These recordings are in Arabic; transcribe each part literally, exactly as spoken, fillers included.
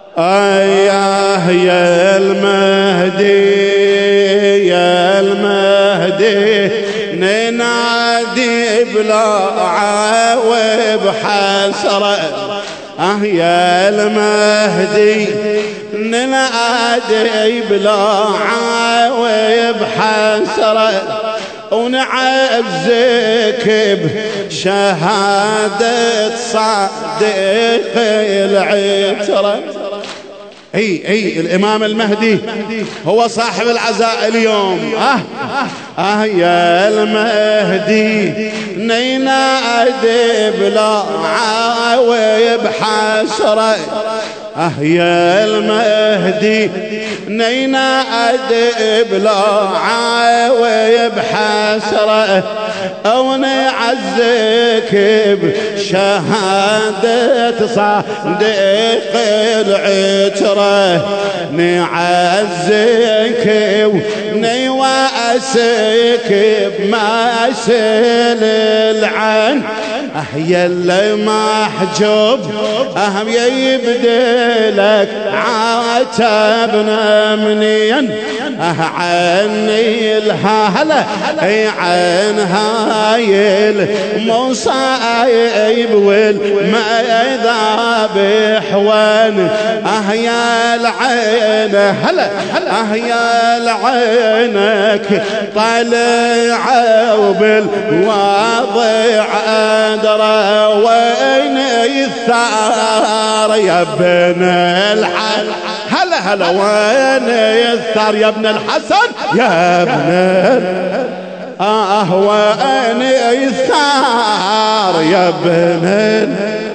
اياه يا المهدي يا المهدي ننادي بلا وبحسرة. اه يا المهدي ننادي بلا وبحسرة ونعزك بشهادة صادق العترة. اي اي الامام المهدي هو صاحب العزاء اليوم. اه اه يا المهدي ننادي بلا وبحسرة. اه يا المهدي ننادي بلا وبحسرة ونعزك بشهادة صادق العترة. نعزك ونواسك بمثل العين. اه يلا محجوب اهم يبدلك عاتبنا منين. اه عني الهلا اي عن هاي المصايب والمذاب حوان. اه يا العين هلا اه يا العينك طلعوا بالواضع أدرى وين الثار يا ابن الحسن. هلا هلا وين الثار يا ابن الحسن يا ابن اه وين الثار يا ابن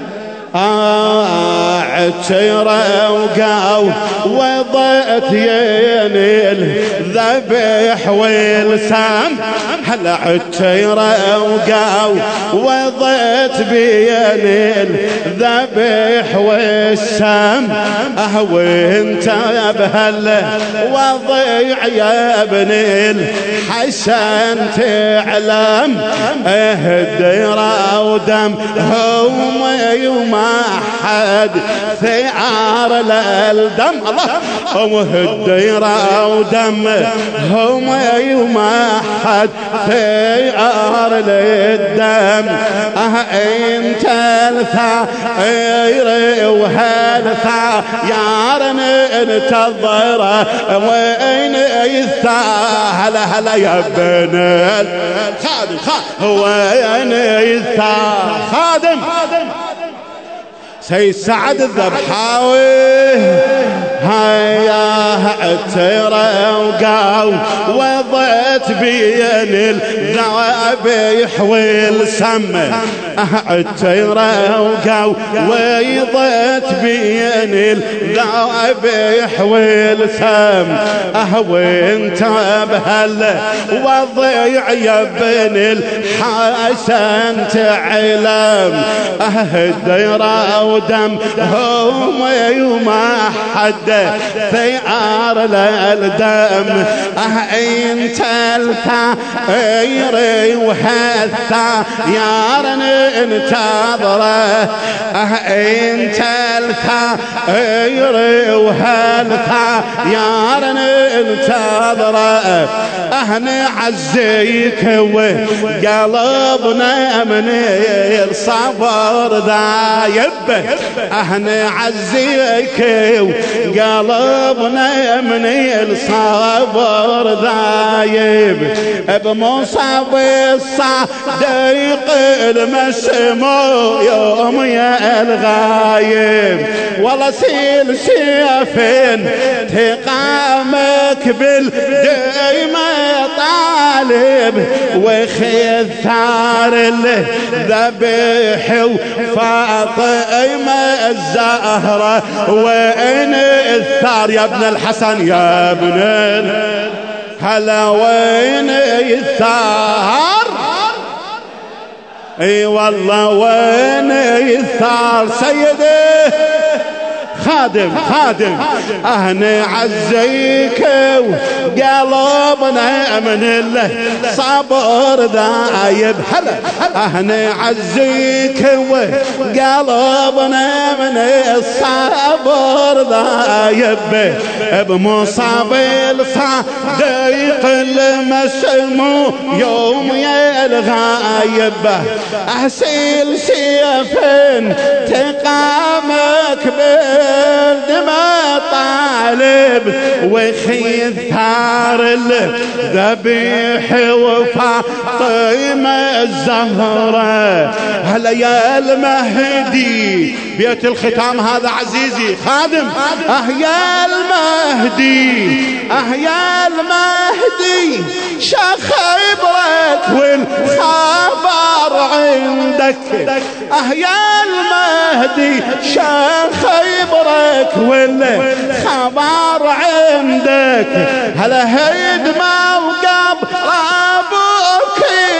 آه عتيرة وقاو وضعت يني الذبح والسام. هلا عتيرة وقاو وضعت بيني الذبح والسام. اه وانت بهلا وضيع يا ابن الحسن تعلم. اه الديرة ودم هم يوم حد ثار للدم. الله هم الديرة ودم هم يوم حد ثار للدم. اه انت الثائر وهالثائر ننتظره وين الثائر. هلا هلا يا ابن خادم وين الثائر خادم سيد سعد الذبحاوي. هيا عتيرة وقاو وضعت بين الذبح والسم. عتيرة وقاو وضعت بين الذبح والسم. وانت بهلا وضيع يا ابن الحسن تعلم. الديرة ودم هم يوم حد ثيار للدم. اه انت الثائر وهالثائر ننتظره. اه انت الثائر وهالثائر ننتظره. اه نعزيك وقلبنا من الصبر ذايب. اه نعزيك وقلبنا من الصبر ذايب بمصاب الصديق المسمو يوم يا الغايب. والله سيل سيفين تقامك بالديمة طالب وخذ ثار الذبح وفاطمة الزهرة وين الثار يا ابن الحسن يا ابن هلا وين الثار. اي والله وين الثار سيدي خادم خادم. اهنا عزيك وقلبنا من الصبر ذايب. هلا اهنا عزيك وقلبنا من الصبر ضايب بمصاب الصديق المسمو يوم يا الغايب أحسيل سيفين تقامك بالدماء طالب وخي الثار الذبيح وفاطمة الزهرة هلا يا المهدي بيت الختام هذا عزيزي خادم اه يا المهدي اه يا المهدي شخ عبرك والخبر عندك اه يا المهدي شخ عبرك والخبر عندك هلا هيد موقب ابوك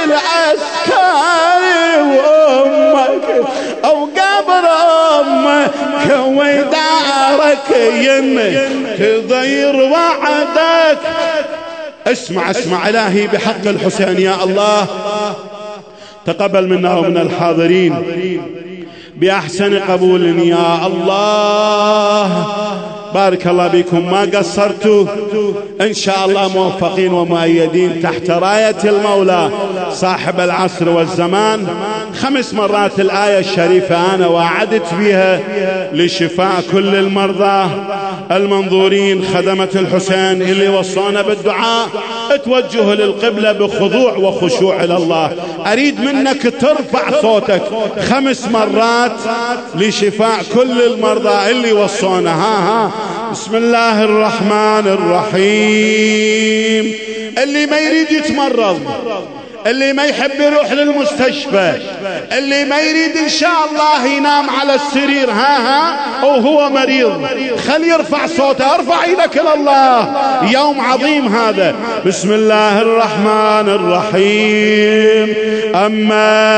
العسكري وامك او قبر امك ودارك يمك تضير وعدك. اسمع اسمع الهي بحق الحسين يا الله تقبل منا ومن الحاضرين بأحسن قبول يا الله. بارك الله بكم ما قصرتوا إن شاء الله موفقين ومؤيدين تحت راية المولى صاحب العصر والزمان. خمس مرات الآية الشريفة أنا وعدت بها لشفاء كل المرضى المنظورين خدمة الحسين اللي وصونا بالدعاء اتوجهوا للقبلة بخضوع وخشوع إلى الله. أريد منك ترفع صوتك خمس مرات لشفاء كل المرضى اللي وصونا. ها ها بسم الله الرحمن الرحيم. اللي ما يريد يتمرض، اللي ما يحب يروح للمستشفى، اللي ما يريد ان شاء الله ينام على السرير ها ها وهو مريض خلي يرفع صوته. ارفع ايدك الى الله يوم عظيم هذا. بسم الله الرحمن الرحيم. اما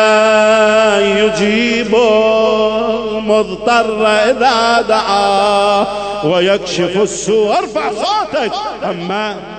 يجيب المضطر اذا دعاه ويكشف السوء. ارفع صوتك. اما